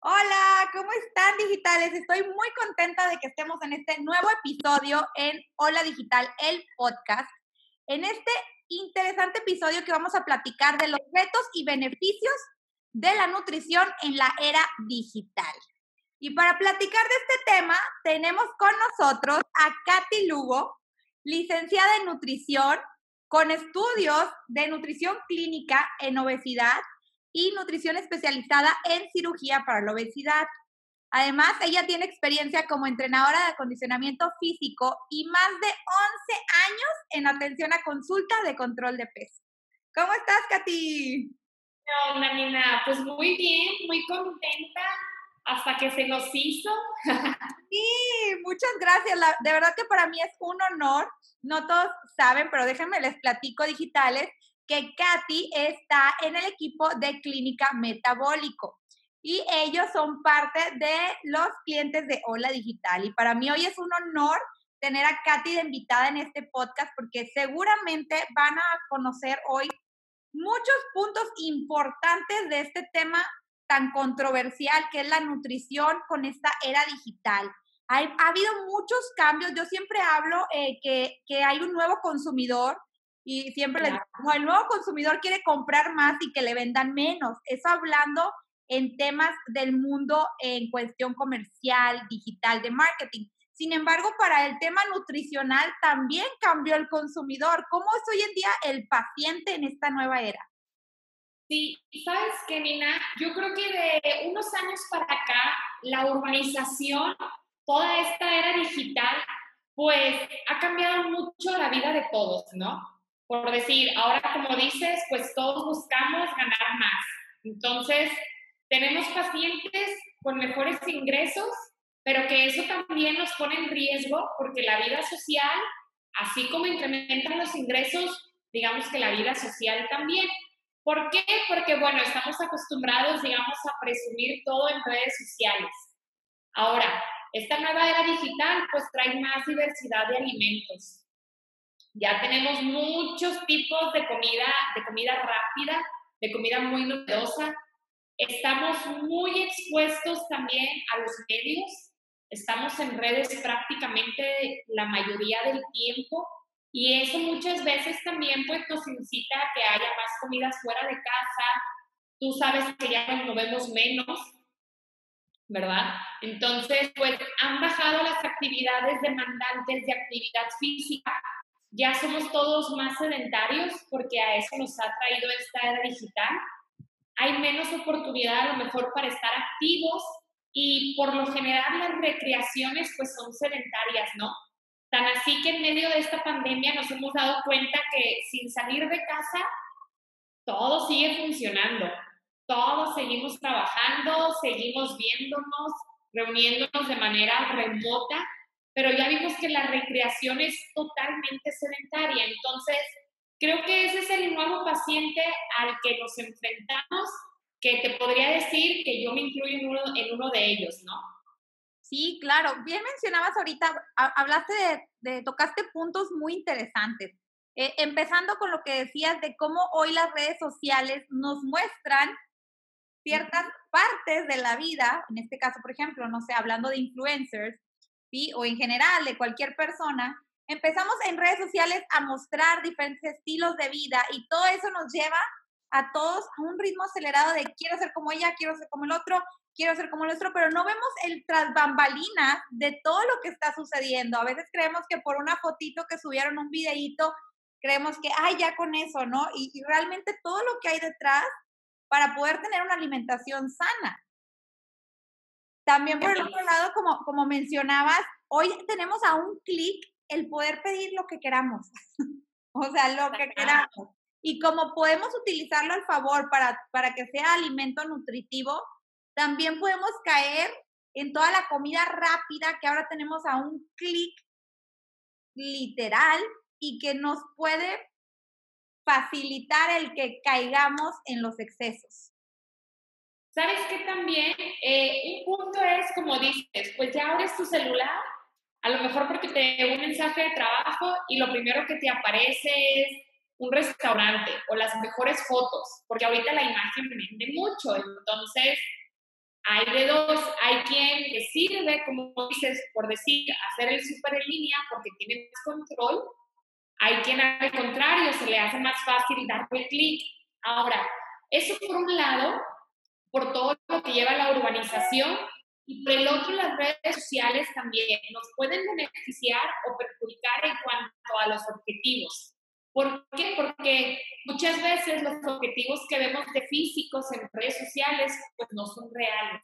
Hola, ¿cómo están digitales? Estoy muy contenta de que estemos en este nuevo episodio en Hola Digital, el podcast. En este interesante episodio que vamos a platicar de los retos y beneficios de la nutrición en la era digital. Y para platicar de este tema, tenemos con nosotros a Katy Lugo, licenciada en nutrición, con estudios de nutrición clínica en obesidad y nutrición especializada en cirugía para la obesidad. Además, ella tiene experiencia como entrenadora de acondicionamiento físico y más de 11 años en atención a consulta de control de peso. ¿Cómo estás, Katy? Hola, Nina. Pues muy bien, muy contenta hasta que se nos hizo. Sí, muchas gracias. De verdad que para mí es un honor. No todos saben, pero déjenme les platico digitales que Katy está en el equipo de Clínica Metabólico y ellos son parte de los clientes de Hola Digital. Y para mí hoy es un honor tener a Katy de invitada en este podcast porque seguramente van a conocer hoy muchos puntos importantes de este tema tan controversial que es la nutrición con esta era digital. Ha habido muchos cambios. Yo siempre hablo que hay un nuevo consumidor y siempre les digo, no, el nuevo consumidor quiere comprar más y que le vendan menos. Eso hablando en temas del mundo en cuestión comercial, digital, de marketing. Sin embargo, para el tema nutricional también cambió el consumidor. ¿Cómo es hoy en día el paciente en esta nueva era? Sí, y sabes qué, Nina, yo creo que de unos años para acá, la urbanización, toda esta era digital, pues ha cambiado mucho la vida de todos, ¿no? Por decir, ahora como dices, pues todos buscamos ganar más. Entonces, tenemos pacientes con mejores ingresos, pero que eso también nos pone en riesgo porque la vida social, así como incrementan los ingresos, digamos que la vida social también. ¿Por qué? Porque, bueno, estamos acostumbrados, digamos, a presumir todo en redes sociales. Ahora, esta nueva era digital, pues trae más diversidad de alimentos. Ya tenemos muchos tipos de comida rápida, de comida muy novedosa. Estamos muy expuestos también a los medios. Estamos en redes prácticamente la mayoría del tiempo y eso muchas veces también pues nos incita a que haya más comidas fuera de casa. Tú sabes que ya nos movemos menos, ¿verdad? Entonces, pues han bajado las actividades demandantes de actividad física. Ya somos todos más sedentarios porque a eso nos ha traído esta era digital. Hay menos oportunidad a lo mejor para estar activos y por lo general las recreaciones pues son sedentarias, ¿no? Tan así que en medio de esta pandemia nos hemos dado cuenta que sin salir de casa todo sigue funcionando, todos seguimos trabajando, seguimos viéndonos, reuniéndonos de manera remota, pero ya vimos que la recreación es totalmente sedentaria, entonces creo que ese es el nuevo paciente al que nos enfrentamos, que te podría decir que yo me incluyo en uno de ellos, ¿no? Sí, claro. Bien mencionabas ahorita, hablaste tocaste puntos muy interesantes. Empezando con lo que decías de cómo hoy las redes sociales nos muestran ciertas partes de la vida, en este caso, por ejemplo, no sé, hablando de influencers, ¿sí? O en general de cualquier persona, empezamos en redes sociales a mostrar diferentes estilos de vida y todo eso nos lleva a todos a un ritmo acelerado de quiero ser como ella, quiero ser como el otro, quiero ser como el otro, pero no vemos el tras bambalinas de todo lo que está sucediendo. A veces creemos que por una fotito que subieron, un videíto, creemos que, ay, ya con eso, ¿no? Y realmente todo lo que hay detrás para poder tener una alimentación sana. También por el otro lado, como mencionabas, hoy tenemos a un clic el poder pedir lo que queramos, o sea, lo que queramos. Y como podemos utilizarlo al favor para que sea alimento nutritivo, también podemos caer en toda la comida rápida que ahora tenemos a un clic literal y que nos puede facilitar el que caigamos en los excesos. ¿Sabes qué también? Un punto es, como dices, pues ya abres tu celular, a lo mejor porque te llegó un mensaje de trabajo y lo primero que te aparece es un restaurante o las mejores fotos, porque ahorita la imagen vende mucho, entonces Hay de dos, hay quien le sirve, como dices, por decir, hacer el súper en línea porque tiene más control. Hay quien al contrario se le hace más fácil darle clic. Ahora, eso por un lado, por todo lo que lleva la urbanización, y por el otro las redes sociales también nos pueden beneficiar o perjudicar en cuanto a los objetivos. ¿Por qué? Porque muchas veces los objetivos que vemos de físicos en redes sociales pues no son reales.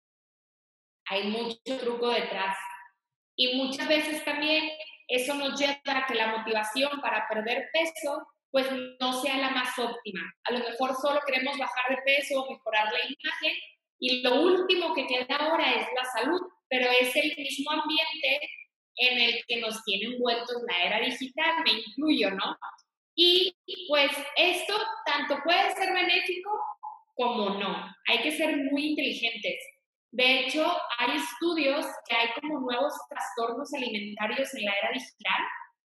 Hay mucho truco detrás. Y muchas veces también eso nos lleva a que la motivación para perder peso pues no sea la más óptima. A lo mejor solo queremos bajar de peso o mejorar la imagen y lo último que queda ahora es la salud, pero es el mismo ambiente en el que nos tiene envueltos la era digital, me incluyo, ¿no? Y pues esto tanto puede ser benéfico como no. Hay que ser muy inteligentes. De hecho, hay estudios que hay como nuevos trastornos alimentarios en la era digital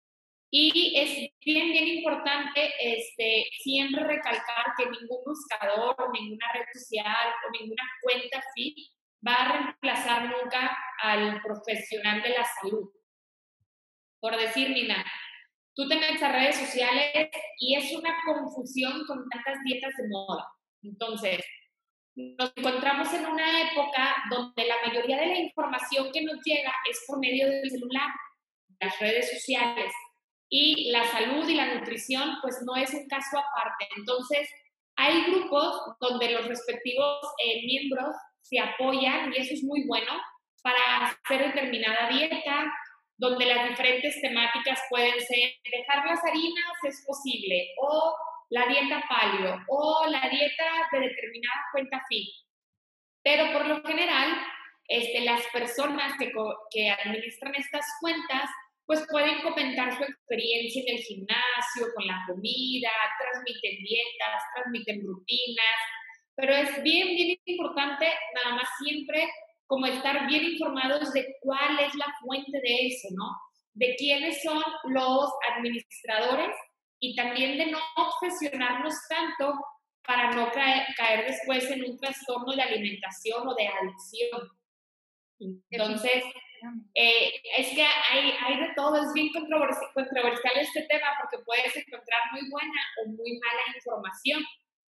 y es bien importante siempre recalcar que ningún buscador, ninguna red social o ninguna cuenta feed va a reemplazar nunca al profesional de la salud. Por decir, Nina, tú te metes a redes sociales y es una confusión con tantas dietas de moda. Entonces, nos encontramos en una época donde la mayoría de la información que nos llega es por medio del celular, las redes sociales, y la salud y la nutrición pues no es un caso aparte. Entonces, hay grupos donde los respectivos miembros se apoyan y eso es muy bueno para hacer determinada dieta, donde las diferentes temáticas pueden ser dejar las harinas es posible, o la dieta paleo, o la dieta de determinada cuenta fit. Pero por lo general, las personas que administran estas cuentas, pues pueden comentar su experiencia en el gimnasio, con la comida, transmiten dietas, transmiten rutinas, pero es bien importante nada más siempre como estar bien informados de cuál es la fuente de eso, ¿no? De quiénes son los administradores y también de no obsesionarnos tanto para no caer después en un trastorno de alimentación o de adicción. Entonces, es que hay de todo, es bien controversial este tema porque puedes encontrar muy buena o muy mala información.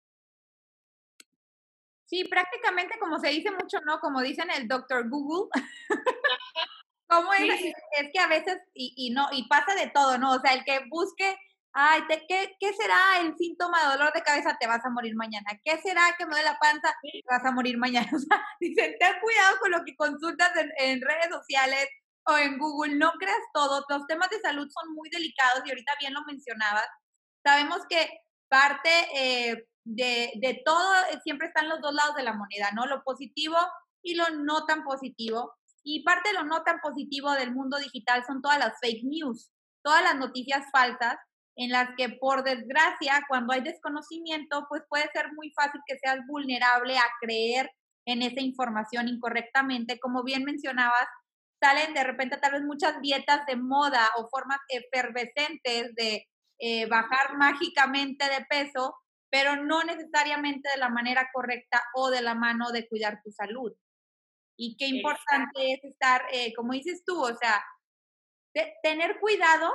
Sí, prácticamente como se dice mucho, ¿no? Como dicen el doctor Google. ¿Cómo es? Sí. Es que a veces, no, y pasa de todo, ¿no? O sea, el que busque, ay, ¿qué será el síntoma de dolor de cabeza? Te vas a morir mañana. ¿Qué será que me duele la panza? Te vas a morir mañana. O sea, dicen, ten cuidado con lo que consultas en redes sociales o en Google, no creas todo. Los temas de salud son muy delicados y ahorita bien lo mencionabas. Sabemos que parte de todo siempre están los dos lados de la moneda, ¿no? Lo positivo y lo no tan positivo. Y parte de lo no tan positivo del mundo digital son todas las fake news, todas las noticias falsas en las que por desgracia cuando hay desconocimiento pues puede ser muy fácil que seas vulnerable a creer en esa información incorrectamente. Como bien mencionabas, salen de repente tal vez muchas dietas de moda o formas efervescentes de bajar mágicamente de peso, pero no necesariamente de la manera correcta o de la mano de cuidar tu salud. Y qué importante es estar, como dices tú, o sea, tener cuidado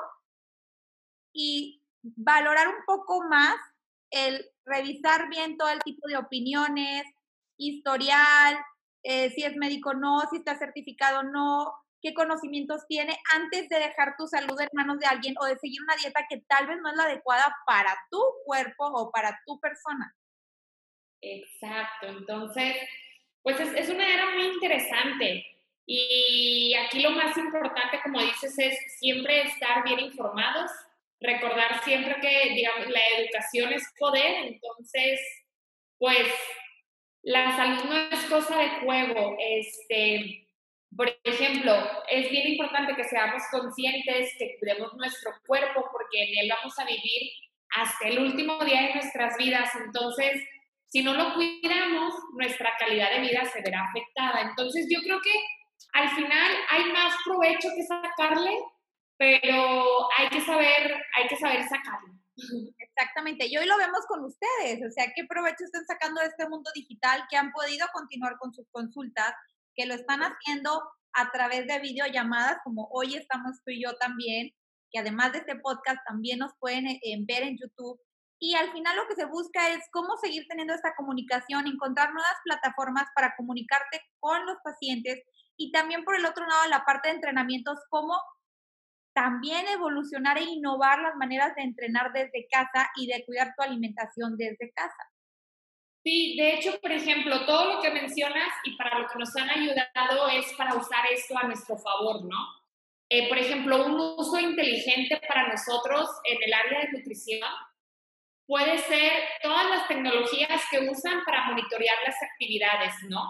y valorar un poco más el revisar bien todo el tipo de opiniones, historial, si es médico o no, si está certificado o no, qué conocimientos tiene antes de dejar tu salud en manos de alguien o de seguir una dieta que tal vez no es la adecuada para tu cuerpo o para tu persona. Exacto, entonces, pues es una era muy interesante y aquí lo más importante, como dices, es siempre estar bien informados, recordar siempre que, digamos, la educación es poder, entonces, pues la salud no es cosa de juego. Por ejemplo, es bien importante que seamos conscientes, que cuidemos nuestro cuerpo porque en él vamos a vivir hasta el último día de nuestras vidas. Entonces, si no lo cuidamos, nuestra calidad de vida se verá afectada. Entonces, yo creo que al final hay más provecho que sacarle, pero hay que saber sacarlo. Exactamente, y hoy lo vemos con ustedes, o sea, ¿qué provecho están sacando de este mundo digital que han podido continuar con sus consultas, que lo están haciendo a través de videollamadas, como hoy estamos tú y yo también, que además de este podcast también nos pueden ver en YouTube. Y al final lo que se busca es cómo seguir teniendo esta comunicación, encontrar nuevas plataformas para comunicarte con los pacientes y también por el otro lado la parte de entrenamientos, cómo también evolucionar e innovar las maneras de entrenar desde casa y de cuidar tu alimentación desde casa. Sí, de hecho, por ejemplo, todo lo que mencionas y para lo que nos han ayudado es para usar esto a nuestro favor, ¿no? Por ejemplo, un uso inteligente para nosotros en el área de nutrición puede ser todas las tecnologías que usan para monitorear las actividades, ¿no?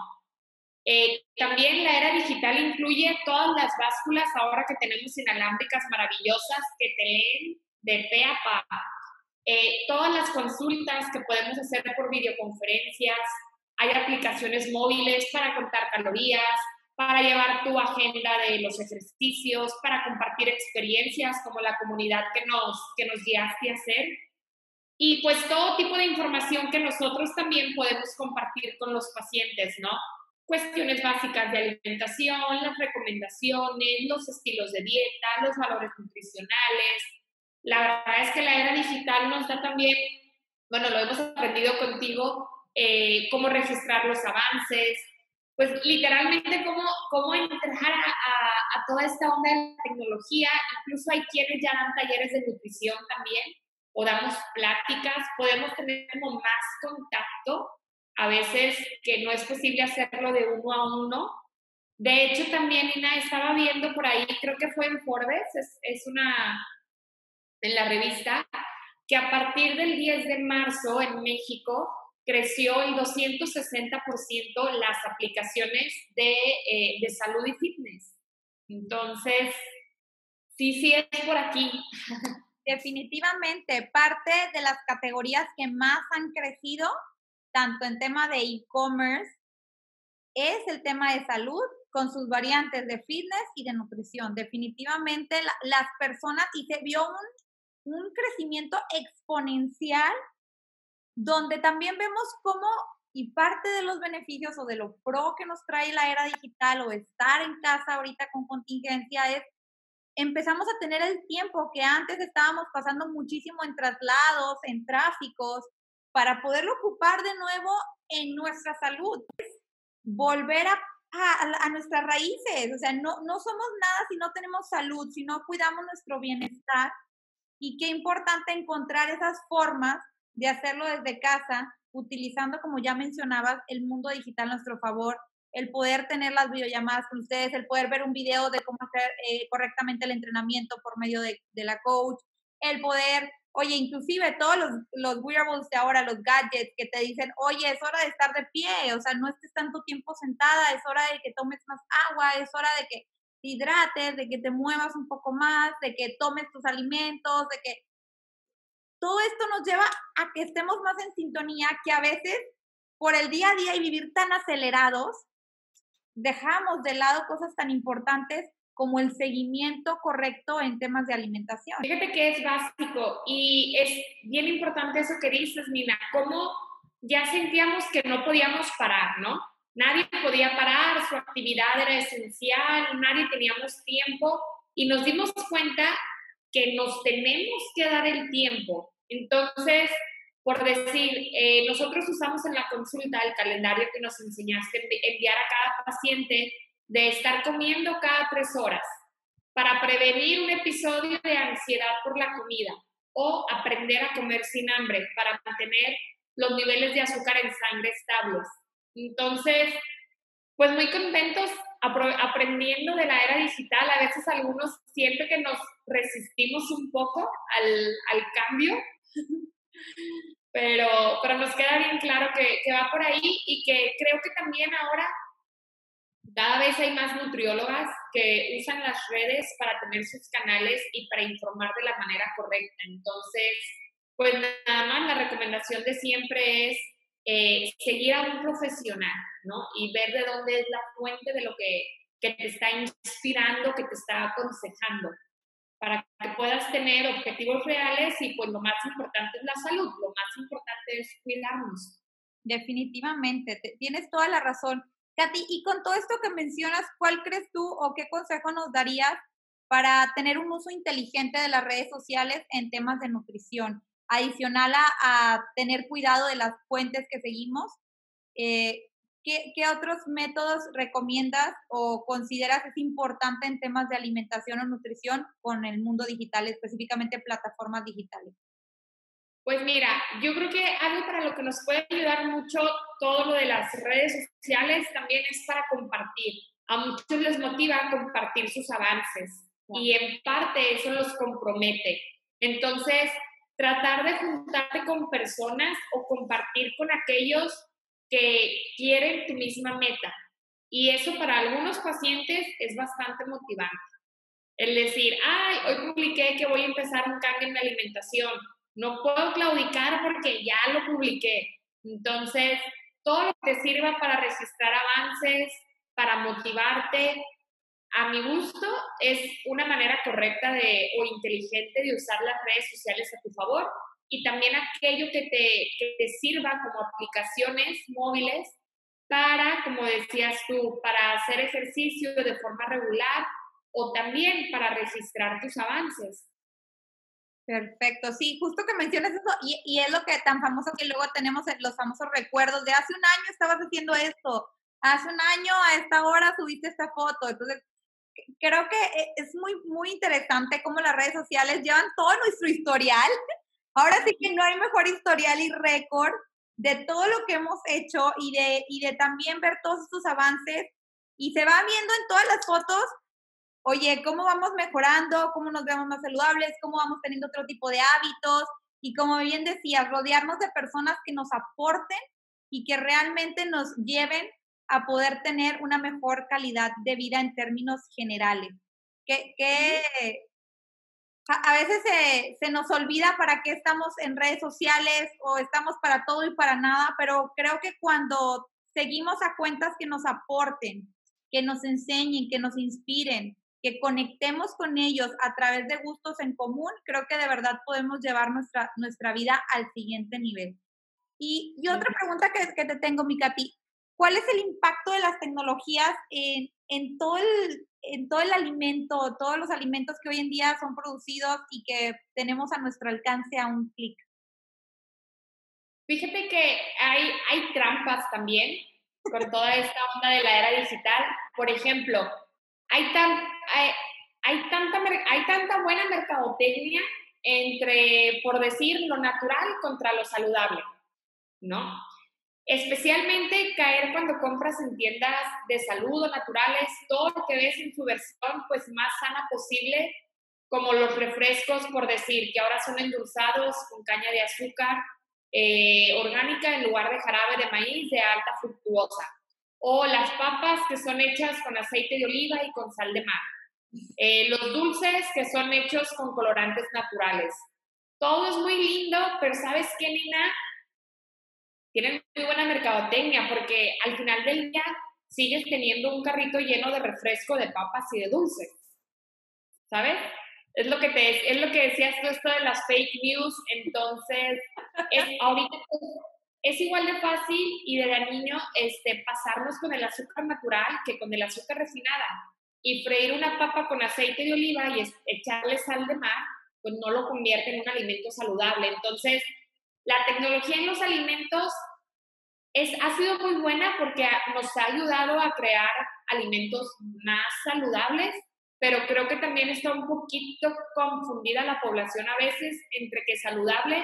También la era digital incluye todas las básculas ahora que tenemos inalámbricas maravillosas que te leen de pe a pa. Todas las consultas que podemos hacer por videoconferencias, hay aplicaciones móviles para contar calorías, para llevar tu agenda de los ejercicios, para compartir experiencias como la comunidad que nos guiaste a hacer. Y pues todo tipo de información que nosotros también podemos compartir con los pacientes, ¿no? Cuestiones básicas de alimentación, las recomendaciones, los estilos de dieta, los valores nutricionales. La verdad es que la era digital nos da también, bueno, lo hemos aprendido contigo, cómo registrar los avances, pues literalmente cómo entrar a toda esta onda de la tecnología. Incluso hay quienes ya dan talleres de nutrición también o damos pláticas, podemos tener como más contacto, a veces que no es posible hacerlo de uno a uno. De hecho, también, Ina, estaba viendo por ahí, creo que fue en Forbes, es una, en la revista, que a partir del 10 de marzo en México creció el 260% las aplicaciones de salud y fitness. Entonces, sí es por aquí. Definitivamente, parte de las categorías que más han crecido, tanto en tema de e-commerce, es el tema de salud con sus variantes de fitness y de nutrición. Definitivamente las personas, y se vio un crecimiento exponencial donde también vemos cómo, y parte de los beneficios o de lo pro que nos trae la era digital o estar en casa ahorita con contingencia es empezamos a tener el tiempo que antes estábamos pasando muchísimo en traslados, en tráficos, para poderlo ocupar de nuevo en nuestra salud. Volver a nuestras raíces, o sea, no somos nada si no tenemos salud, si no cuidamos nuestro bienestar. Y qué importante encontrar esas formas de hacerlo desde casa, utilizando, como ya mencionabas, el mundo digital a nuestro favor, el poder tener las videollamadas con ustedes, el poder ver un video de cómo hacer correctamente el entrenamiento por medio de la coach, el poder, oye, inclusive todos los wearables de ahora, los gadgets que te dicen, oye, es hora de estar de pie, o sea, no estés tanto tiempo sentada, es hora de que tomes más agua, es hora de que te hidrates, de que te muevas un poco más, de que tomes tus alimentos, de que todo esto nos lleva a que estemos más en sintonía, que a veces por el día a día y vivir tan acelerados, dejamos de lado cosas tan importantes como el seguimiento correcto en temas de alimentación. Fíjate que es básico y es bien importante eso que dices, Nina, cómo ya sentíamos que no podíamos parar, ¿no? Nadie podía parar, su actividad era esencial, nadie teníamos tiempo y nos dimos cuenta que nos tenemos que dar el tiempo. Entonces, por decir, nosotros usamos en la consulta el calendario que nos enseñaste enviar a cada paciente de estar comiendo cada 3 horas para prevenir un episodio de ansiedad por la comida o aprender a comer sin hambre para mantener los niveles de azúcar en sangre estables. Entonces, pues muy contentos aprendiendo de la era digital. A veces algunos siento que nos resistimos un poco al cambio, pero nos queda bien claro que va por ahí y que creo que también ahora cada vez hay más nutriólogas que usan las redes para tener sus canales y para informar de la manera correcta. Entonces, pues nada más la recomendación de siempre es seguir a un profesional, ¿no? Y ver de dónde es la fuente de lo que te está inspirando, que te está aconsejando. para que puedas tener objetivos reales y pues lo más importante es la salud, lo más importante es cuidarnos. Definitivamente, tienes toda la razón. Katy, y con todo esto que mencionas, ¿cuál crees tú o qué consejo nos darías para tener un uso inteligente de las redes sociales en temas de nutrición? Adicional a tener cuidado de las fuentes que seguimos, eh, ¿qué otros métodos recomiendas o consideras es importante en temas de alimentación o nutrición con el mundo digital, específicamente plataformas digitales? Pues mira, yo creo que algo para lo que nos puede ayudar mucho todo lo de las redes sociales también es para compartir. A muchos les motiva compartir sus avances y en parte eso los compromete. Entonces, tratar de juntarte con personas o compartir con aquellos que quieren tu misma meta. Y eso para algunos pacientes es bastante motivante. El decir, ay, hoy publiqué que voy a empezar un cambio en mi alimentación. No puedo claudicar porque ya lo publiqué. Entonces, todo lo que te sirva para registrar avances, para motivarte, a mi gusto, es una manera correcta o inteligente de usar las redes sociales a tu favor. Y también aquello que te sirva como aplicaciones móviles para, como decías tú, para hacer ejercicio de forma regular o también para registrar tus avances. Perfecto, sí, justo que mencionas eso, y es lo que tan famoso que luego tenemos en los famosos recuerdos de hace un año estabas haciendo esto, hace un año a esta hora subiste esta foto, entonces creo que es muy, muy interesante cómo las redes sociales llevan todo nuestro historial. Ahora sí que no hay mejor historial y récord de todo lo que hemos hecho y de también ver todos estos avances y se va viendo en todas las fotos. Oye, ¿cómo vamos mejorando? ¿Cómo nos vemos más saludables? ¿Cómo vamos teniendo otro tipo de hábitos? Y como bien decías, rodearnos de personas que nos aporten y que realmente nos lleven a poder tener una mejor calidad de vida en términos generales. Que a veces se nos olvida para qué estamos en redes sociales o estamos para todo y para nada, pero creo que cuando seguimos a cuentas que nos aporten, que nos enseñen, que nos inspiren, que conectemos con ellos a través de gustos en común, creo que de verdad podemos llevar nuestra vida al siguiente nivel. Y otra pregunta que te tengo, mi Katy, ¿cuál es el impacto de las tecnologías en todo el alimento, todos los alimentos que hoy en día son producidos y que tenemos a nuestro alcance a un clic? Fíjate que hay trampas también con toda esta onda de la era digital. Por ejemplo, hay, tan, hay, hay tanta buena mercadotecnia entre, por decir, lo natural contra lo saludable, ¿no? Especialmente caer cuando compras en tiendas de salud o naturales, todo lo que ves en su versión pues más sana posible, como los refrescos, por decir, que ahora son endulzados con caña de azúcar orgánica en lugar de jarabe de maíz de alta fructuosa. O las papas que son hechas con aceite de oliva y con sal de mar. Los dulces que son hechos con colorantes naturales. Todo es muy lindo, pero ¿sabes qué, Nina? Tienen muy buena mercadotecnia porque al final del día sigues teniendo un carrito lleno de refresco, de papas y de dulces, ¿sabes? Es lo que decías tú, esto de las fake news. Entonces ahorita es igual de fácil y de dañino pasarnos con el azúcar natural que con el azúcar refinada. Y freír una papa con aceite de oliva y echarle sal de mar, pues no lo convierte en un alimento saludable. Entonces, la tecnología en los alimentos ha sido muy buena porque nos ha ayudado a crear alimentos más saludables, pero creo que también está un poquito confundida la población a veces entre que saludable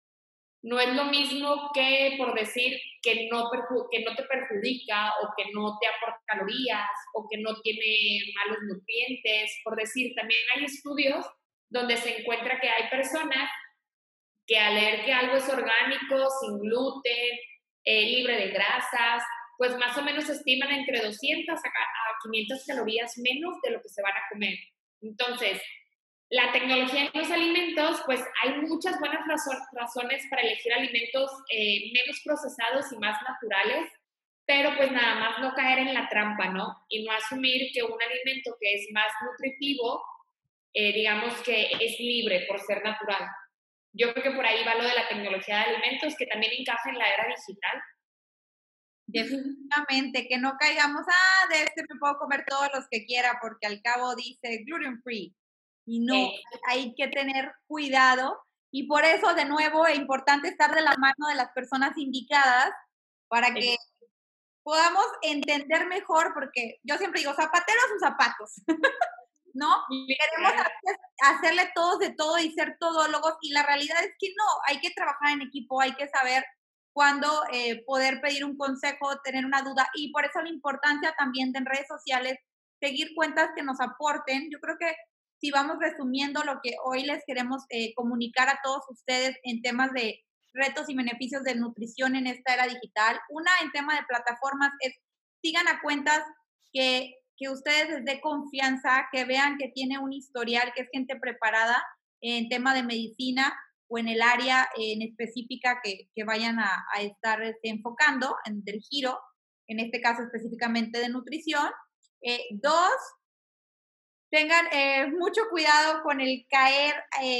no es lo mismo que por decir que no te perjudica o que no te aporta calorías o que no tiene malos nutrientes. Por decir, también hay estudios donde se encuentra que hay personas que al leer que algo es orgánico, sin gluten, libre de grasas, pues más o menos estiman entre 200 a 500 calorías menos de lo que se van a comer. Entonces, la tecnología en los alimentos, pues hay muchas buenas razones para elegir alimentos menos procesados y más naturales, pero pues nada más no caer en la trampa, ¿no? Y no asumir que un alimento que es más nutritivo digamos que es libre por ser natural. Yo creo que por ahí va lo de la tecnología de alimentos, que también encaja en la era digital. Definitivamente, que no caigamos, de este me puedo comer todos los que quiera, porque al cabo dice gluten free. Y no, Eh, hay que tener cuidado. Y por eso, de nuevo, es importante estar de la mano de las personas indicadas para que podamos entender mejor, porque yo siempre digo, zapatero a sus zapatos, ¿no? Queremos hacerle todos de todo y ser todólogos, y la realidad es que no, hay que trabajar en equipo, hay que saber cuándo poder pedir un consejo, tener una duda, y por eso la importancia también de en redes sociales, seguir cuentas que nos aporten. Yo creo que si vamos resumiendo lo que hoy les queremos comunicar a todos ustedes en temas de retos y beneficios de nutrición en esta era digital, una en tema de plataformas es sigan a cuentas que ustedes les dé confianza, que vean que tiene un historial, que es gente preparada en tema de medicina o en el área en específica que vayan a estar enfocando en del giro, en este caso específicamente de nutrición. Dos, tengan mucho cuidado con el caer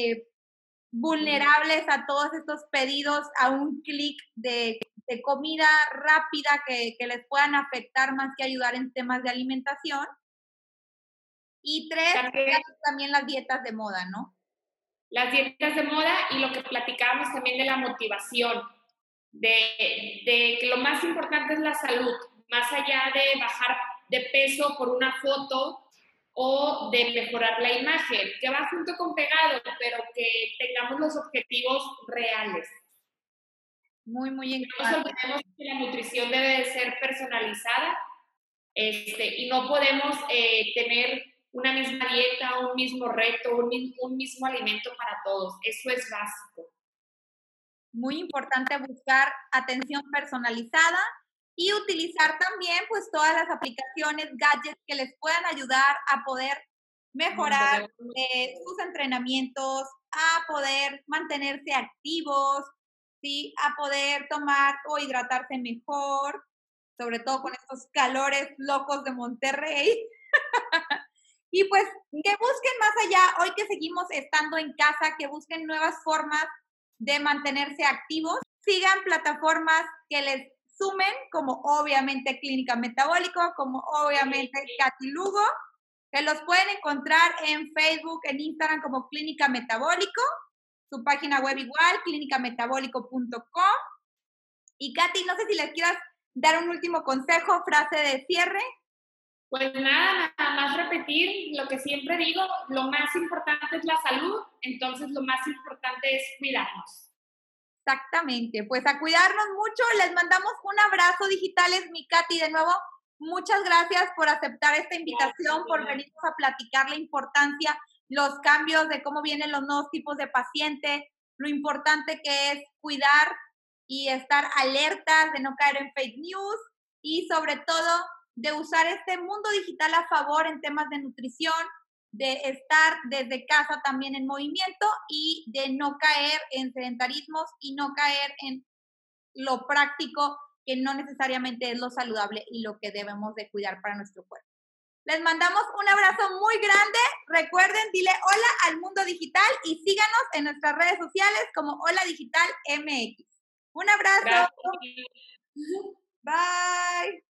vulnerables a todos estos pedidos a un clic de comida rápida que les puedan afectar más que ayudar en temas de alimentación. Y tres, también también las dietas de moda, ¿no? las dietas de moda y lo que platicábamos también de la motivación, de que lo más importante es la salud, más allá de bajar de peso por una foto o de mejorar la imagen, que va junto con pegado, pero que tengamos los objetivos reales. Muy, muy en No nos olvidemos que la nutrición debe de ser personalizada, y no podemos tener una misma dieta, un mismo reto, un mismo alimento para todos. Eso es básico. muy importante buscar atención personalizada y utilizar también pues todas las aplicaciones, gadgets que les puedan ayudar a poder mejorar sus entrenamientos, a poder mantenerse activos, ¿sí? A poder tomar o hidratarse mejor, sobre todo con estos calores locos de Monterrey. Y pues que busquen más allá, hoy que seguimos estando en casa, que busquen nuevas formas de mantenerse activos, sigan plataformas que les sumen, como obviamente Clínica Metabólico, como obviamente Katy Lugo, que los pueden encontrar en Facebook, en Instagram como Clínica Metabólico, su página web igual, clínicametabólico.com. Y Katy, no sé si les quieras dar un último consejo, frase de cierre. Pues nada más repetir lo que siempre digo, lo más importante es la salud, entonces lo más importante es cuidarnos. Exactamente, pues a cuidarnos mucho, les mandamos un abrazo digitales, mi Katy, de nuevo, muchas gracias por aceptar esta invitación, por venirnos a platicar la importancia, los cambios de cómo vienen los nuevos tipos de paciente, lo importante que es cuidar y estar alertas de no caer en fake news y sobre todo de usar este mundo digital a favor en temas de nutrición, de estar desde casa también en movimiento y de no caer en sedentarismos y no caer en lo práctico que no necesariamente es lo saludable y lo que debemos de cuidar para nuestro cuerpo. Les mandamos un abrazo muy grande. Recuerden, dile hola al mundo digital y síganos en nuestras redes sociales como Hola Digital MX. Un abrazo. Gracias. Bye.